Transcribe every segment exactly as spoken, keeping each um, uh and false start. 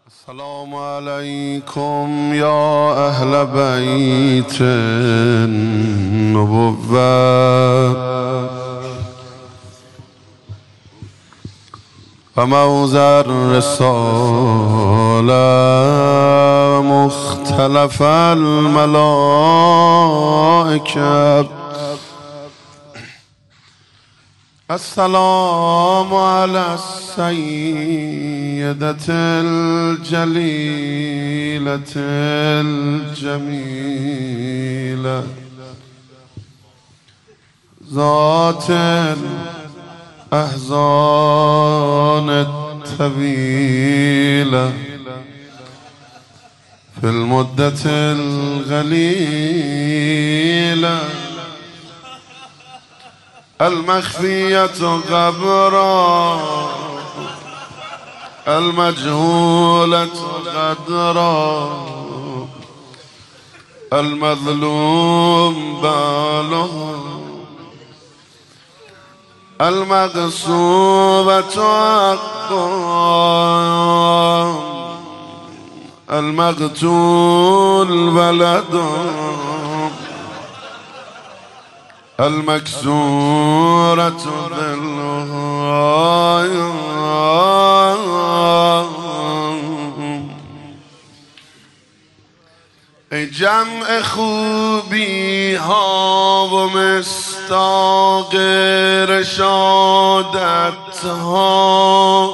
السلام عليكم يا أهل بيت النبوة وموزع الرسالة مختلف الملائكة. السلام على السيدة الجليلة الجميلة ذات الأحزان الطويلة في المدة القليلة المخفية غبرا المجهولة غدرا المظلوم باله المغصوبة حقا المقتول ولده المكسورة ظلها ای جمع خوبی ها و مصداق رشادت ها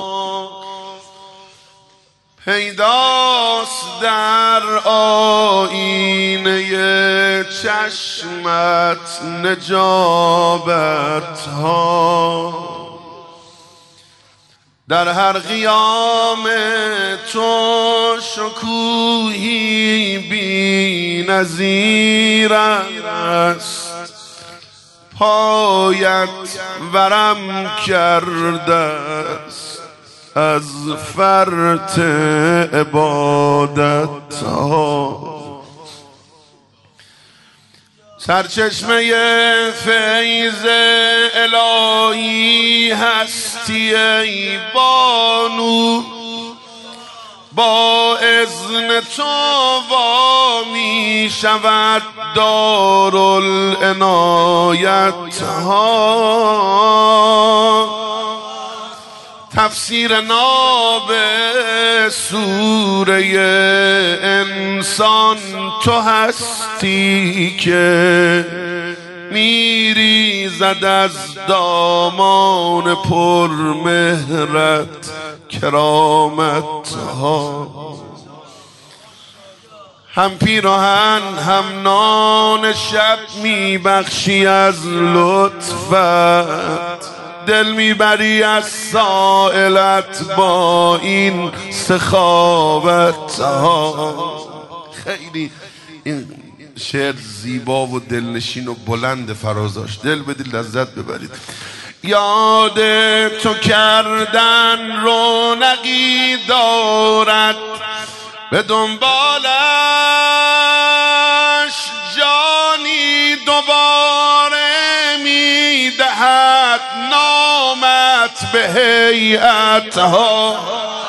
پیداست در آینه چشمت نجابت ها در هر قیام تو شکوهی بی نظیر است پایت ورم کرده است از فرط عبادت ها سرچشمه فیض الهی هستی ای بانو با اذن تو وا می شود دارالعنایت ها تفسیر ناب سوره انسان تو هستی که میریزد از دامان پر مهرت کرامت ها هم پیراهن هم نان شب میبخشی از لطفت دل میبری از سائلت با این سخاوت ها. خیلی این شعر زیبا و دلنشین و بلند فرازاش دل بدید لذت ببرید. یاد تو کردن رونقی دارد به دنبالش جانی دوباره میدهد نامت به هیئت ها.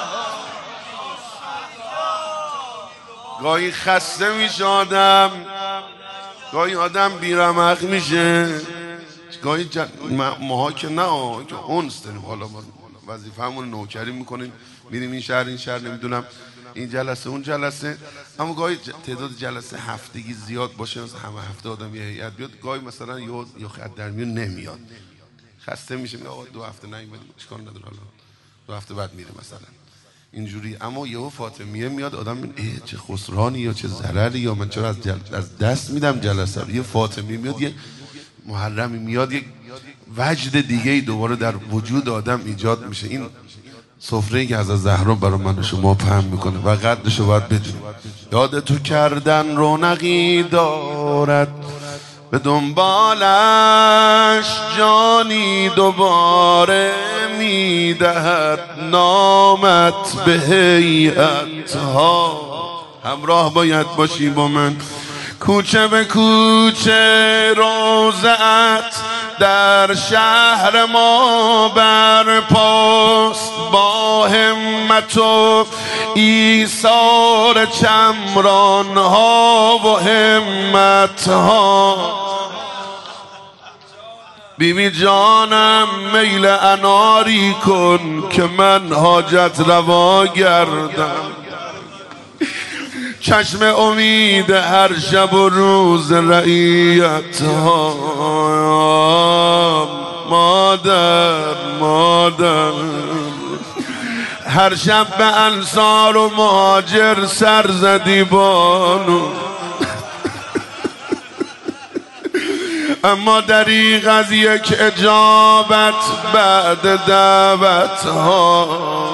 گاهی خسته میشه آدم گاهی آدم بیرمق میشه گاهی جن... ماها که نه که اونس داریم حالا وظیفه همون نوکری میکنیم میریم این شهر این شهر نمیدونم این جلسه اون جلسه اما گاهی تعداد جلسه هفتگی زیاد باشه مثلا همه هفته آدم یه هیئت بیاد گاهی مثلا یه یا خط در میون نمیاد خسته میشه میگه آقا دو هفته نیومدیم اشکال نداره حالا دو هفته بعد میره مثلا اینجوری. اما یهو فاطمیه میاد آدم میگه چه خسرانی یا چه ضرری یا من چرا از, جل... از دست میدم جلسه رو. یه فاطمیه میاد یه محرمی میاد یک وجد دیگه ای دوباره در وجود آدم ایجاد میشه. این سفره‌ای که از زهرا برای من و شما پهن میکنه و قدرشو باید بدونیم. یاد تو کردن رونقی دارد به دنبالش جانی دوباره میدهد نامت به هیئت ها. همراه باید باشی با من کوچه به کوچه روزت در شهر ما برپاست با همت و ایثار چمران ها و همت ها. بیبی جانم میل اناری کن که من حاجت روا گردم، چشم امید هر شب و روز رعیت ها. مادر مادر هر شب به انصار و مهاجر سر زدی بانو، اما دریغ از یک اجابت بعد دعوت ها.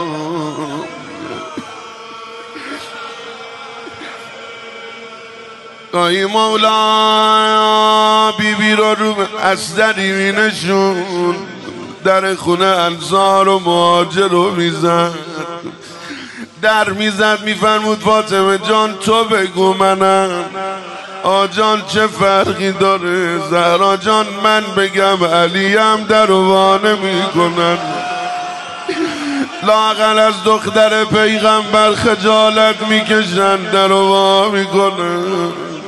ای مولا بیبی رو رو از دری می نشون، در خونه انصار و مهاجر رو میزد، در میزد میفرمود فاطمه جان تو بگو منم، آجان چه فرقی داره، زهرا جان من بگم علیم در وانه میکنن، لااقل از دختر پیغمبر خجالت میکشن در وا میکنن.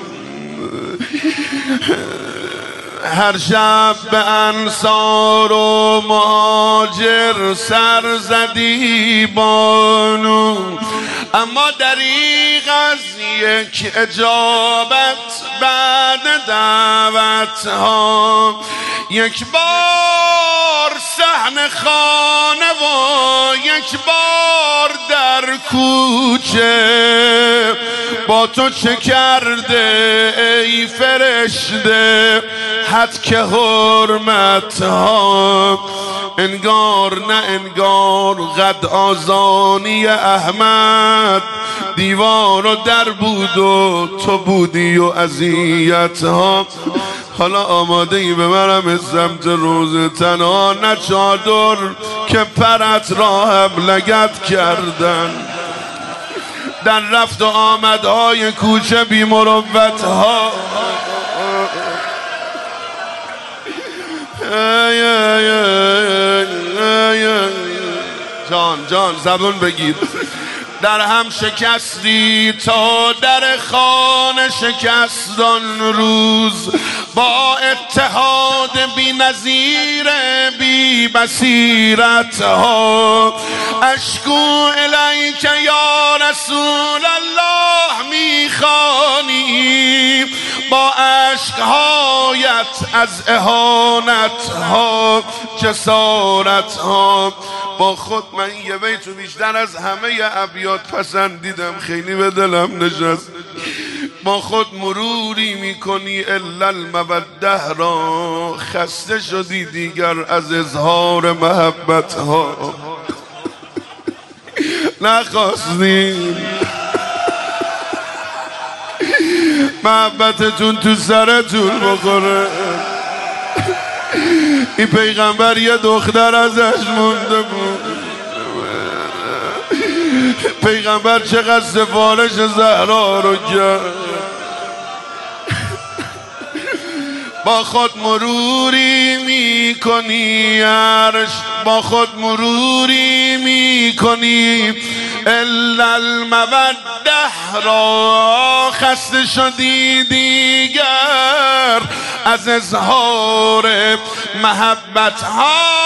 هر شب به انصار و مهاجر سر زدی بانو، اما دریغ از یک اجابت بعد دعوت ها. یک بار صحن خانه و یک بار در کوچه، با تو چه کرده ای فرشته حد که حرمت ها. انگار نه انگار قد آزانی احمد دیوار و در بود و تو بودی و اذیت ها. حالا آماده ای ببرم از سمت روز تنها، نه چادر که پرت را هم لگد کردن، در رفت و آمدهای کوچه بی مروت ها. جان جان زبون بگیر. در هم شکستی تا در خانه شکستان روز، با اتحاد بی نظیر بی بصیرت ها. اشکو الیک یا رسول الله میخوانی، با عشقهایت از اهانت ها جسارت ها. با خود من یه بیتو بیشتر از همه ابیات پسندیدم، خیلی به دلم نشست. با خود مروری میکنی الا الموده را، خسته شدی دیگر از اظهار محبت ها. نخواستیم محبتتون تو سرتون بخوره. این پیغمبر یه دختر ازش مونده بود، پیغمبر چقدر سفارش زهرا رو کرد. با خود مروری میکنی عرش، با خود مروری میکنی الا الموده را، خسته شدی دیگر از اظهار محبت ها.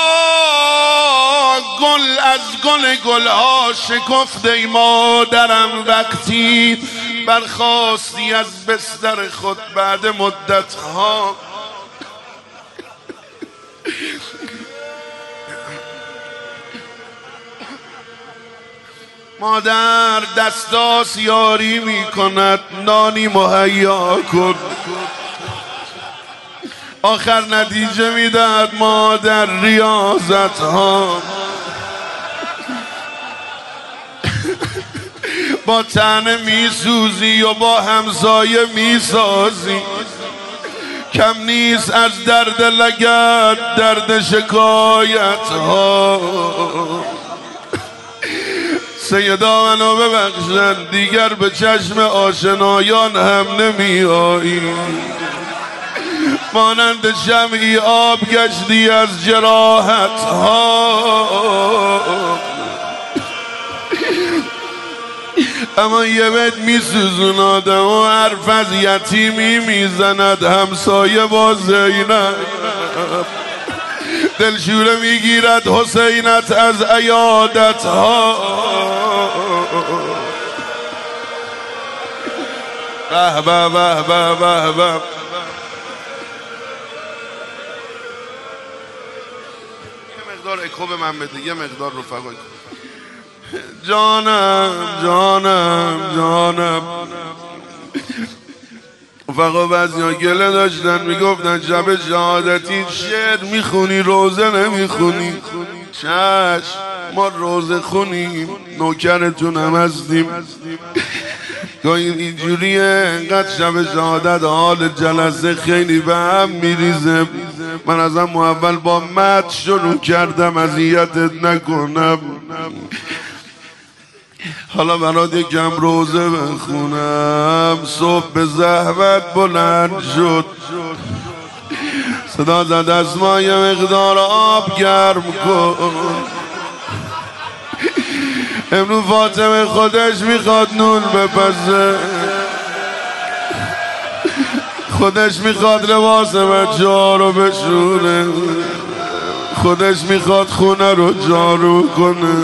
گل از گل گل ها شکفت ای مادرم وقتی برخاستی از بستر خود بعد مدت ها. مادر دستاس یاری می کند، نانی مهیا کن. آخر نتیجه میداد مادر ریاضت ها. با تنه میسوزی و با همسایه میسازی، کم نیست از درد لگد درد شکایت ها. سیدا منو ببخشن دیگر به چشم آشنایان هم نمی آیی، مانند شمعی آب گشتی از جراحت ها، اما یه بیت میسوزون آدم و حرف از یتیمی میزند همسایه با زینب، دلشوره میگیرد حسینت از عیادت ها. به به به به به به. یه مقدار اکو به من بده، یه مقدار رفقا. جانم جانم جانم. رفقا بعضی ها گله داشتن میگفتن شب شهادتی شعر میخونی روزه نمیخونی. چشم ما روزه خونیم، نوکرتون هم هستیم. گاهی اینجوریه انقدر شب شهادت حال جلسه خیلی به هم میریزه. من ازم اول با مد شروع کردم اذیتت نکنم، حالا برات یکم روزه بخونم. صبح به زحمت بلند شد، صدا زد از ما یه مقدار آب گرم کن. امروز فاطمه خودش میخواد نون بپزه، خودش میخواد لباس بچه ها رو بشونه، خودش میخواد خونه رو جارو کنه.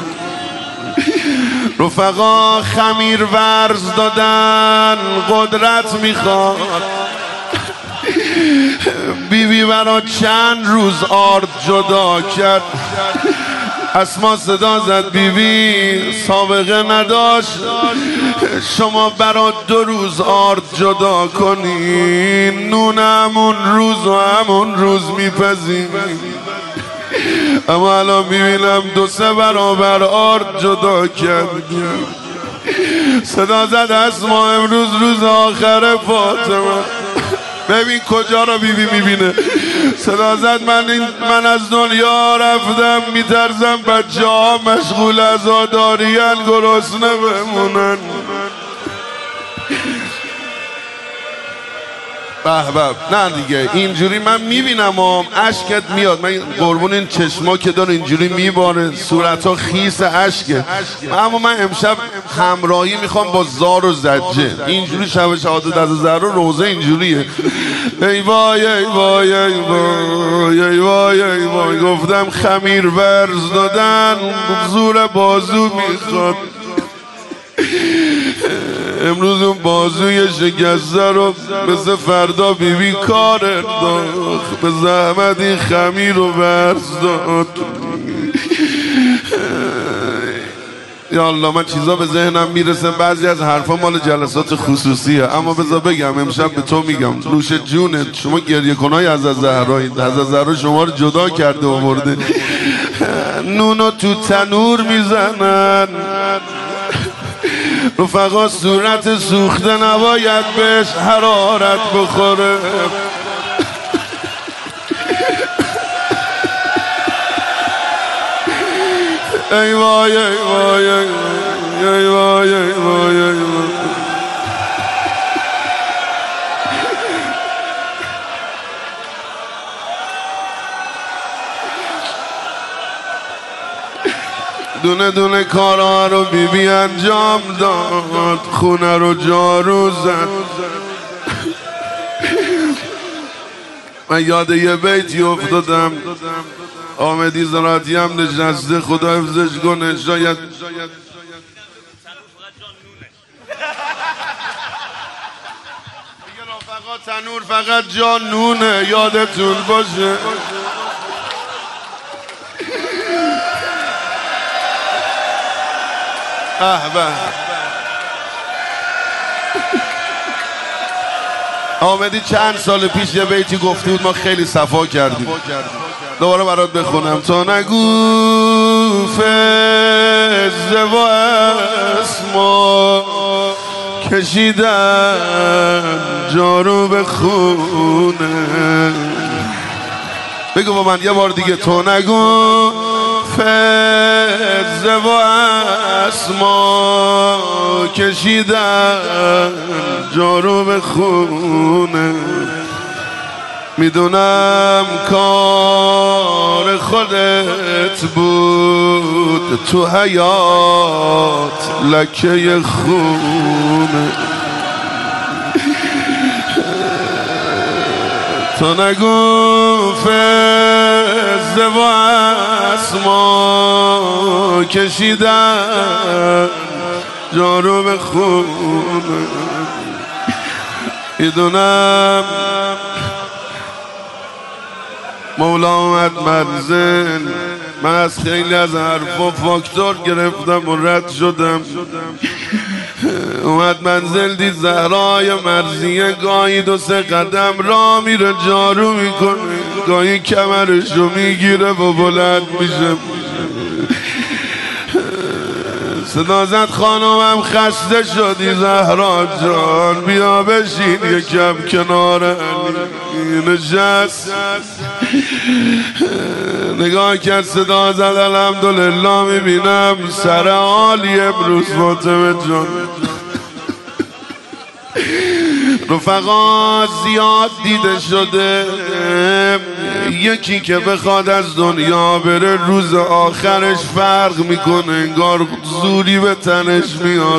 رفقا خمیر ورز دادن قدرت میخواد. بیبی برا چند روز آرد جدا کرد. اسما صدا زد بیبی سابقه نداشت، شما برا دو روز آرد جدا کنین، نون همون روز و همون روز میپزین. اما الان میبینم دو سه برابر آرد جدا کردیم. صدا زد اسما امروز روز آخر فاطمه. ببین کجا رو بیبی میبینه. صدا زد من, من از دنیا رفتم، میترسم بچه ها مشغول عزاداریان گرسنه بمونن. به به. نه دیگه اینجوری من میبینم و اشکت میاد. من قربون این چشما که داره اینجوری میباره، صورت ها خیس اشکه. اما من امشب همراهی میخوام با زار و زجه. اینجوری شب شهادت از زهرا روزه اینجوریه. ای وای ای وای ای وای ای وای ای وای. گفتم خمیر ورز دادن زور بازو میخواد. امروز اون بازوی شکسته رو مثل فردا بیبی کار انداخت، به زحمت این خمیر رو ورز داد. یا الله من چیزا به ذهنم میرسه، بعضی از حرفا مال جلسات خصوصیه، اما بذار بگم امشب به تو میگم نوش جونت. شما گریه کنای از زهرایی، از زهرا شما رو جدا کرده و برده. نونو تو تنور میزنن. رفقا صورت سوخته نباید بهش حرارت بخوره. ای وای ای وای ای وای ای وای ای وای ای وای. دونه دونه کارها رو بی بی انجام داد، خونه رو جارو زد. من یاد یه بیتی افتادم، آمدی زراعتی هم نشسته، خدا حفظش کنه. شاید فقط تنور فقط جان نونه، یادتون باشه. احبه آمدی چند سال پیش یه بیتی گفته بود، ما خیلی صفا کردیم. دوباره برات بخونم. تو نگو فزه و اسما کشیدن جارو به خونه. بگو با من یه بار دیگه. تو نگو فزه و اسما کشیدن جارو به خونه. میدونم کار خودت بود تو حیات لکه خونه، تو نگو فزه و اسما کشیدن جارو به خونه. میدونم مولا اومد منزل، من از خیلی از حرفا فاکتور گرفتم و رد شدم. اومد منزل دید زهرای مرزیه گاهی دو سه قدم را میره جارو میکنه، گاهی کمرشو میگیره و بلند میشه. صدا زد خانومم خسته شدی زهرا جان، بیا بشین یکم کنار علی. نشست نگاه کرد صدا زد الحمدلله میبینم سر عالی امروز فاطمه جان. رفقا زیاد دیده شده یکی که بخواد از دنیا بره روز آخرش فرق میکنه، انگار زوری به تنش میاد.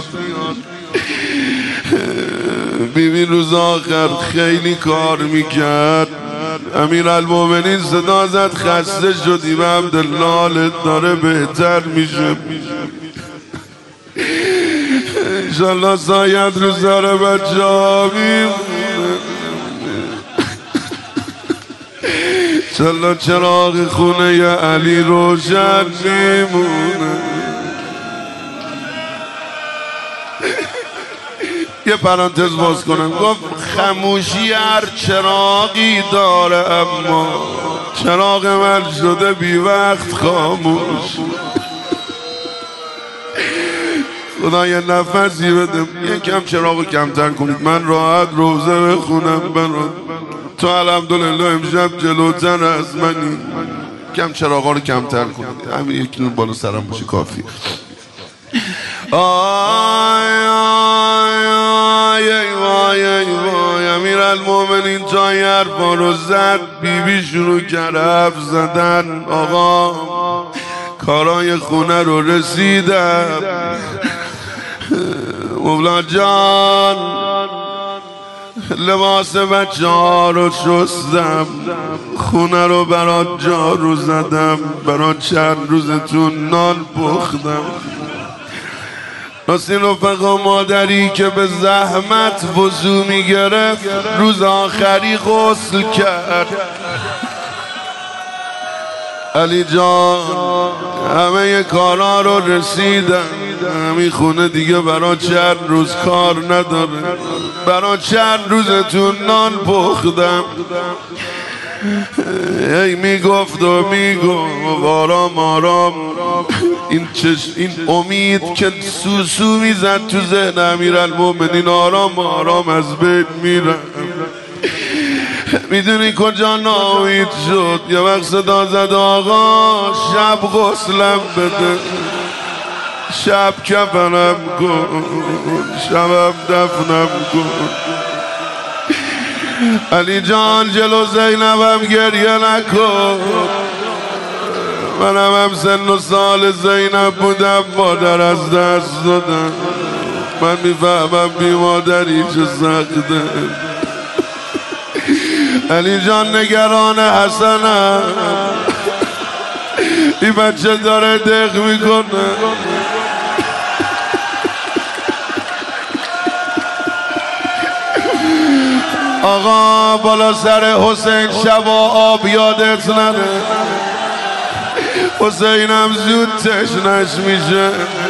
ببین روز آخر خیلی کار میکرد. امیرالمومنین صدا زد خسته شدی و عبدالله حالت داره بهتر میشه، انشالله سایت رو سر بچه ها میمونه، انشالله چراغ خونه ی علی روشن میمونه. یه پرانتز باز کنم، گفت خموشی هر چراغی داره اما چراغ من شده بی وقت خاموش. خدا یه نفسی بده، یکم چراغو کمتر کنید، من راحت روزه بخونم برات. تو الحمدلله امشب جلوتر از منی، کم چراغا رو کمتر کنید، همین یکی نور بالا سرم باشه کافی. آی آی آی ای وای ای وای، امیرالمومنین تا یه حرفا رو زد بی بی شروع کرد حرف زدن. آقا کارای خونه رو رسیدم، مولا جان لباس بچه ها رو شستم، خونه رو برات جارو زدم، برات چند روزتون نان پختم. راستین رفقا مادری که به زحمت وضو میگرفت روز آخری غسل کرد. علی جان همه کارا رو رسیدن، همین خونه دیگه برای چند روز کار نداره، برای چند روزتون نان پختم. ای میگفت و میگفت آرام آرام، این چش این امید که سوسو میزد تو ذهن امیرالمومنین آرام آرام از بین میرم. میدونی کجا ناامید شد؟ یه وقت صدا زد آقا شب غسلم بده، شب کفنم کن، شبم دفنم کن. علی جان جلو زینبم گریه نکن، منم هم سن و سال زینب بودم، مادر از دست دادم، من میفهمم بی مادری چه سخته. علی جان نگران حسنم، این بچه داره دق میکنه. آقا بالا سر حسین شب و آب یادت نره، حسینم زود تشنش میشه.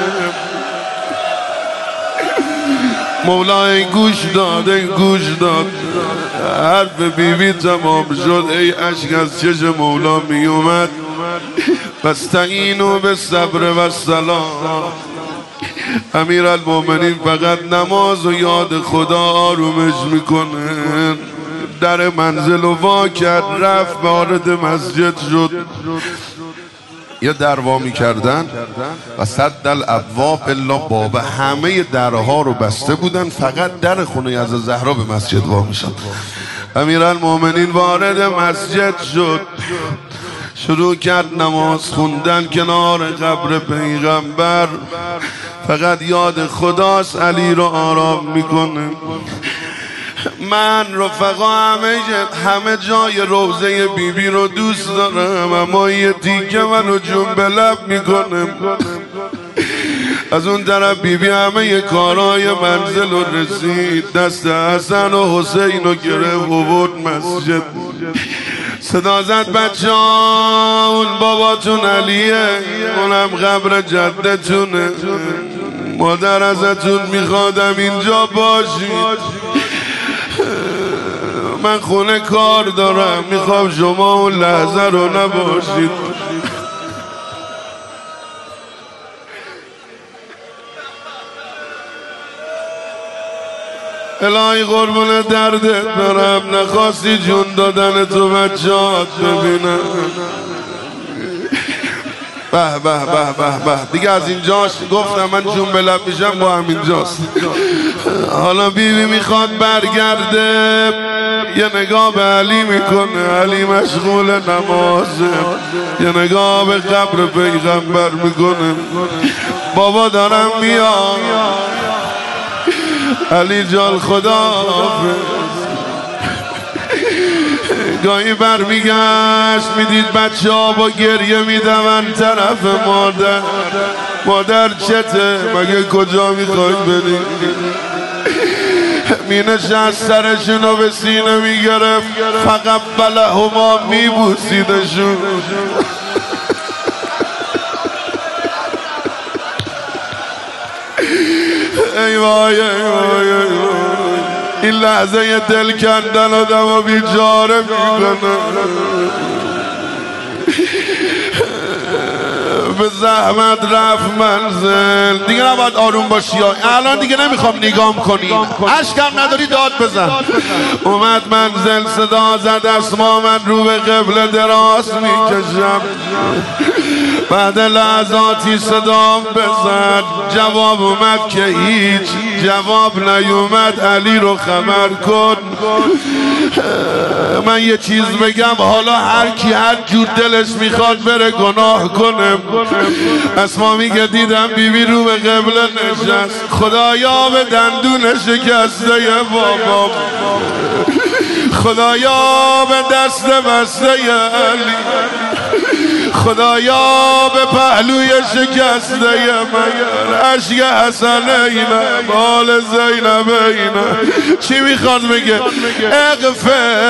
مولا این گوش داد این گوش داد، حرف بیبی تمام شد، ای عشق از چش مولا می اومد. واستعینوا بالصبر والصلاة. امیرالمومنین فقط نماز و یاد خدا آرومش میکنه. در منزل و وا کرد، رفت وارد مسجد شد. یه در وا میکردن و صد الابواب الا باب، همه درها رو بسته بودن، فقط در خونه از زهرا به مسجد وا میشد. امیرالمومنین وارد مسجد شد، شروع کرد نماز خوندن کنار قبر پیغمبر. فقط یاد خداست، علی رو آرام میکنه. من رفقا همه همه جای روضه بیبی بی رو دوست دارم، اما یه تیکه منو جنب لب میکنه. از اون طرف بیبی بی همه یه کارای منزل رو رسید، دست حسن و حسین رو گرفت و برد مسجد. صدا زد بچه ها، اون باباتون علیه، اونم قبر جدتونه. مادر ازتون میخوادم اینجا باشید، من خونه کار دارم، میخوام شما اون لحظه رو نباشید. الهی قربون دردت برم، نخواستی جون دادن تو بچه‌هات ببینم. به به به به به، دیگه از اینجاش گفتم من جون به لب میشم با همینجاست. حالا بیبی میخواد برگرده، یه نگاه به علی میکنه، علی مشغول نمازه. یه نگاه به قبر پیغمبر میکنه، بابا دارم میام. علی جان خدا گاهی برمیگشت، میدید بچه ها با گریه میدون طرف مادر. مادر چته؟ مگه کجا میخواید برید؟ مینشست سرشونو به سینه میگرفت، فقط بلهما میبوسیدشون. ای وای ای وای ای وای، این لحظه دل کندن آدم و بیچاره میکنه. به زحمت رفت منزل، دیگه نباید آروم باشی. الان دیگه نمیخوام نگام کنی، اشکم نداری داد بزن. اومد منزل، صدا زد اسما، من رو به قبله دراز میکشم. بعد لحظاتی صدام بزد، جواب اومد که هیچ جواب نیومد. علی رو خبر کن. من یه چیز بگم، حالا هر کی هر جور دلش میخواد بره گناه کنه. اسما میگه دیدم بیبی رو به قبله نشست، خدایا به دندون شکسته بابام، خدایا به دست بسته علی، خدایا به پهلوی شکسته مگر، عشق حسنین بال زینبین. چی میخواد بگه؟ اغفر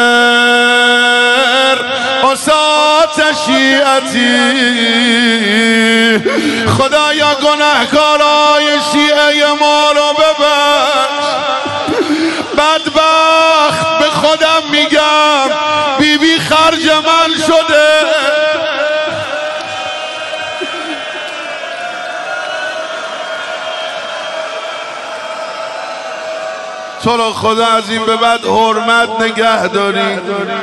اسات شیعتی، خدایا گناهکارای شیعه ما رو ببخش. بدبخت به خودم میگم، بیبی بی خرج من شده. تو رو خدا از این به بعد حرمت نگه داری.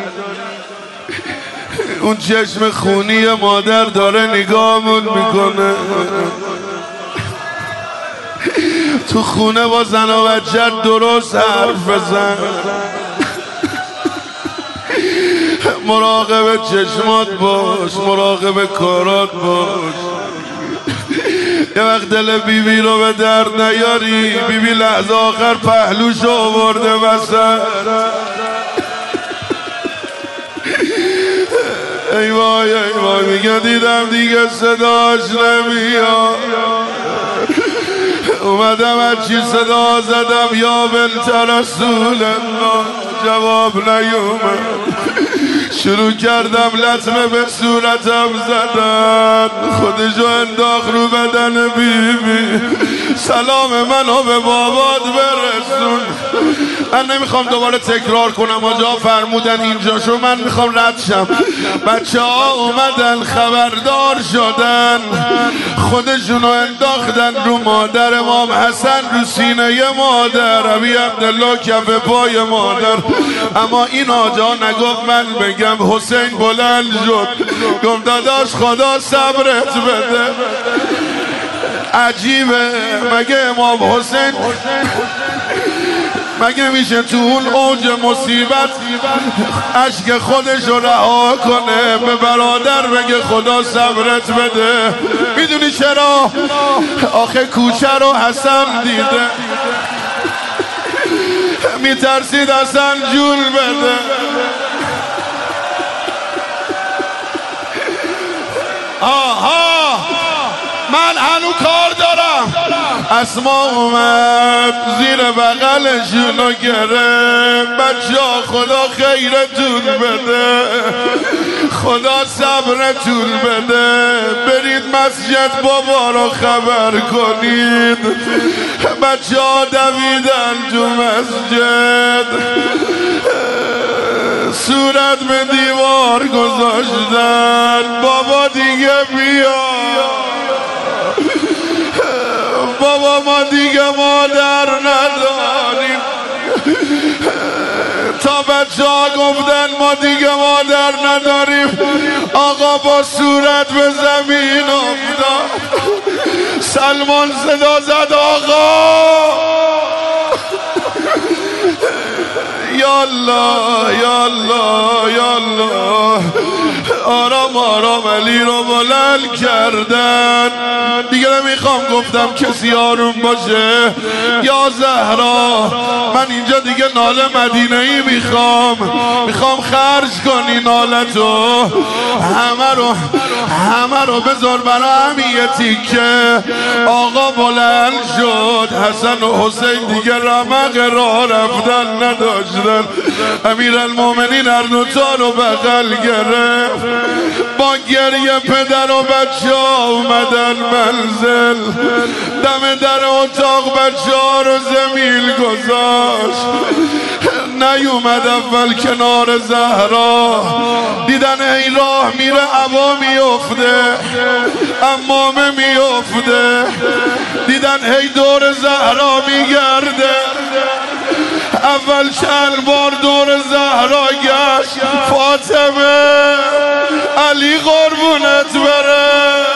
اون چشم خونی مادر داره نگاهمون میکنه. تو خونه با زن و بچه درست حرف بزن، مراقب چشمات باش، مراقب کارات باش. یه وقت دل بیبی بی رو به درد نیاری. بیبی بی لحظه آخر پهلوشو آورده وسط. ای وای ای وای، میگه دیدم دیگه صداش نمیاد. اومدم هرچی صدا زدم یا بنت رسول الله، جواب نیومد. شروع کردم لطمه به صورتم زدن، خودشو انداخت رو بدن بیبی. سلام منو به بابات برسون. من نمیخوام دوباره تکرار کنم، آجا فرمودن اینجاشو، من میخوام رد شم. بچه ها اومدن خبردار شدن، خودشونو انداختن رو مادر امام حسن، رو سینه مادر ابی عبدالله، کف پای مادر. اما این آجا نگفت من بگم. حسین بلند شد، گفت داداش خدا صبرت بده. عجیبه، مگه امام حسین مگه میشه تو اون اوج مصیبت اشک خودش رو رها کنه به برادر بگه خدا صبرت بده؟ میدونی چرا؟ آخه کوچه رو حسن دیده، میترسید حسن جول بده. آها من هنو کار دارم. اسما اومد زیر بغلشونو گرفت، بچه ها خدا خیرتون بده، خدا صبرتون بده، برید مسجد بابا رو خبر کنید. بچه ها دویدن تو مسجد، صورت به دیوار گذاشتن. بابا دیگه بیا، بابا ما دیگه مادر نداریم. تا بچه ها گفتن ما دیگه مادر نداریم، آقا با صورت به زمین افتاد. سلمان صدا زد آقا یالله یالله یالله. آرام آرام علی رو بلند کردن. دیگه نمیخوام گفتم کسی آروم باشه. یا زهرا من اینجا دیگه ناله مدینه ای میخوام، میخوام خرج کنی نالتو، همه رو همه رو بذار برای همین یه تیکه. آقا بلند شد. حسن و حسین دیگه رمق راه رفتن نداشتن. امیرالمومنین هر دوتا رو بغل گرفت. با گریه پدر و بچه ها اومدن منزل. دم در اتاق بچه ها رو زمین گذاشت. نیومد اول کنار زهرا، دیدن ای راه میره عبا میفته، امامه میفته. دیدن هی دور زهرا میگرده. اول چند بار دور زهرا گشت. فاطمه علی قربونت بره.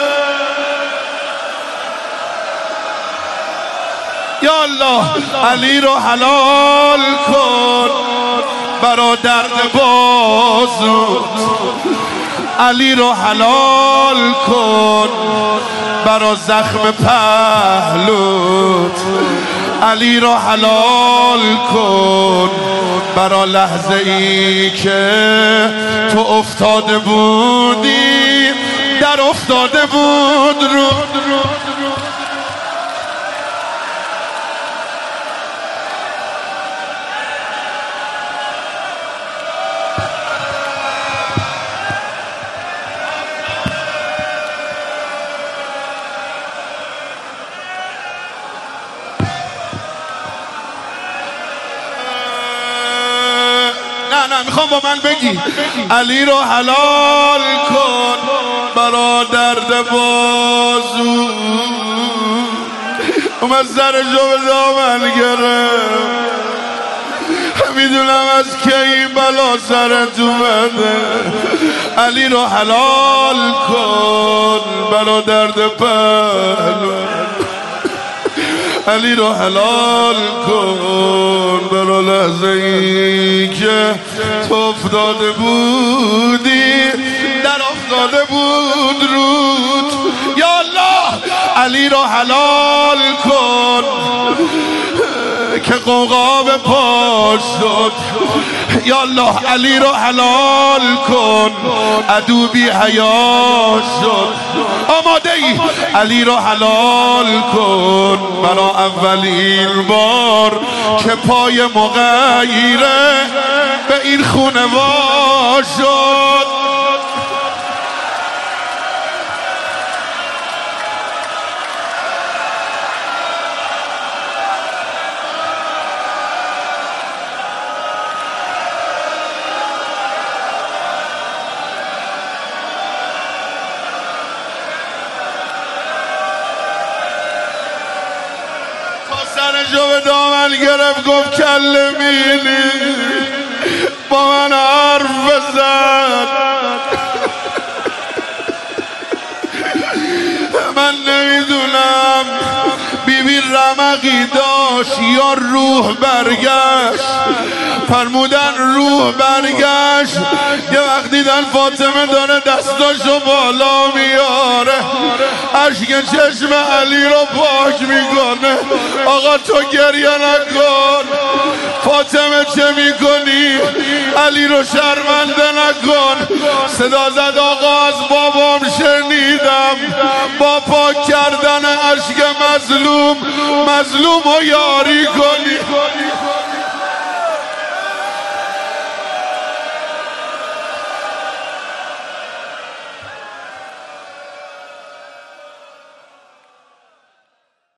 یا الله علی رو حلال کن برا درد بازوت، علی رو حلال کن برا زخم پهلوت، علی رو حلال کن برا لحظه ای که تو افتاده بودی، در افتاده بود رو. نه نه میخوام با من بگی علی رو حلال کن برا درد بازو. اومد سرشو به دامن گرفت. میدونم از کی این بلا سرت اومده. علی رو حلال کن برا درد پهلو، علی رو حلال کن برا لحظه ای که تو افتاده بودی، در افتاده بود رود. یا الله علی رو حلال کن که قوقا به پاش شد. یا الله علی رو حلال کن عدو بی حیا شد. آماده ای؟ علی رو حلال کن برا اولین بار که پای مغیره به این خونه وا شد. سرشو به دامن گرفت گفت کلمینی، با من حرف بزن. من نمیدونم بیبی رمقی داشت داشت یا روح برگشت. فرمودن روح برگشت. یه وقت دیدن فاطمه داره دستاشو بالا میاره، اشک چشم علی رو پاک میکنه. آقا تو گریه نکن، فاطمه چه میکنی؟ علی رو شرمنده نکن. صدا زد آقا از بابام شنیدم با پاک کردن اشک مظلوم، مظلوم رو یاری کنی.